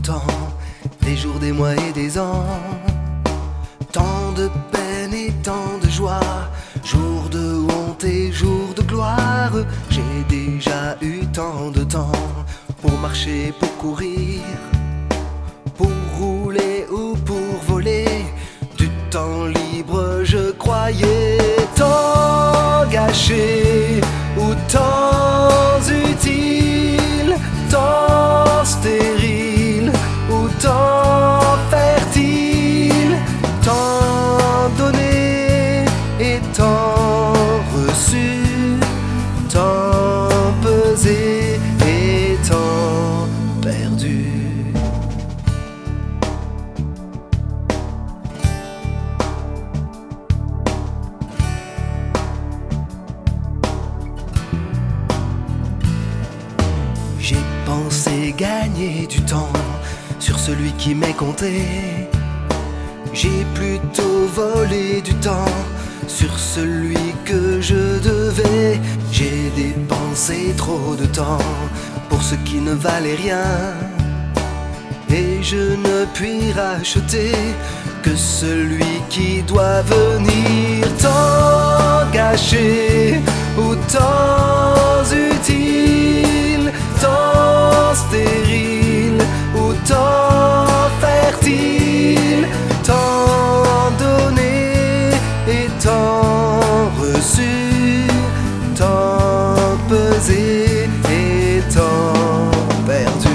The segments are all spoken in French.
temps, des jours, des mois et des ans. Tant de peine et tant de joie, jours de honte et jours de gloire. J'ai déjà eu tant de temps pour marcher, pour courir, pour rouler ou pour voler. Du temps libre je croyais tant gâché ou temps utile, temps stérile ou temps fertile, tant donné et tant reçu, tant pesé et tant perdu. J'ai pensé gagner du temps sur celui qui m'est compté. J'ai plutôt volé du temps sur celui que je devais. J'ai dépensé trop de temps pour ce qui ne valait rien, et je ne puis racheter que celui qui doit venir. Tant gâché ou temps utile, tant stérile ou temps fertile, tant donné et tant reçu, tant pesé et tant perdu.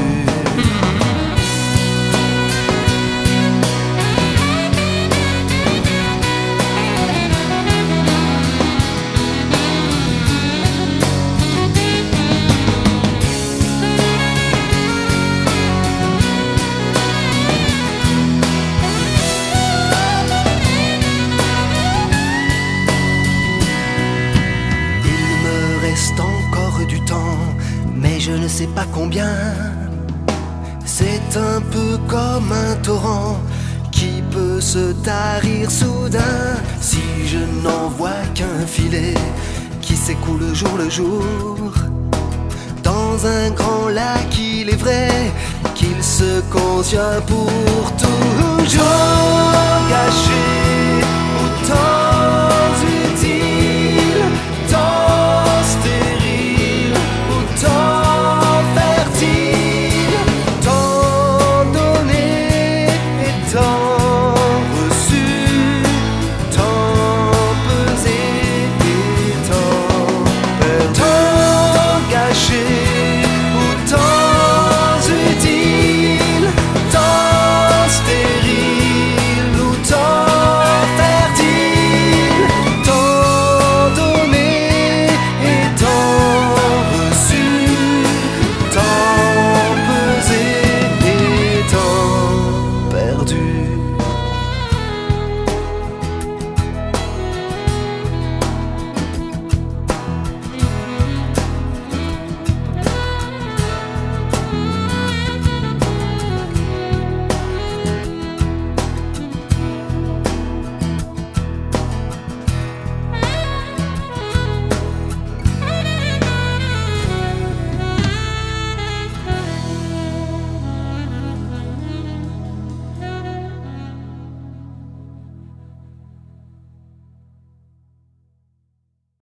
Encore du temps, mais je ne sais pas combien. C'est un peu comme un torrent qui peut se tarir soudain. Si je n'en vois qu'un filet qui s'écoule jour le jour, dans un grand lac, il est vrai qu'il se contient pour toujours. Gâché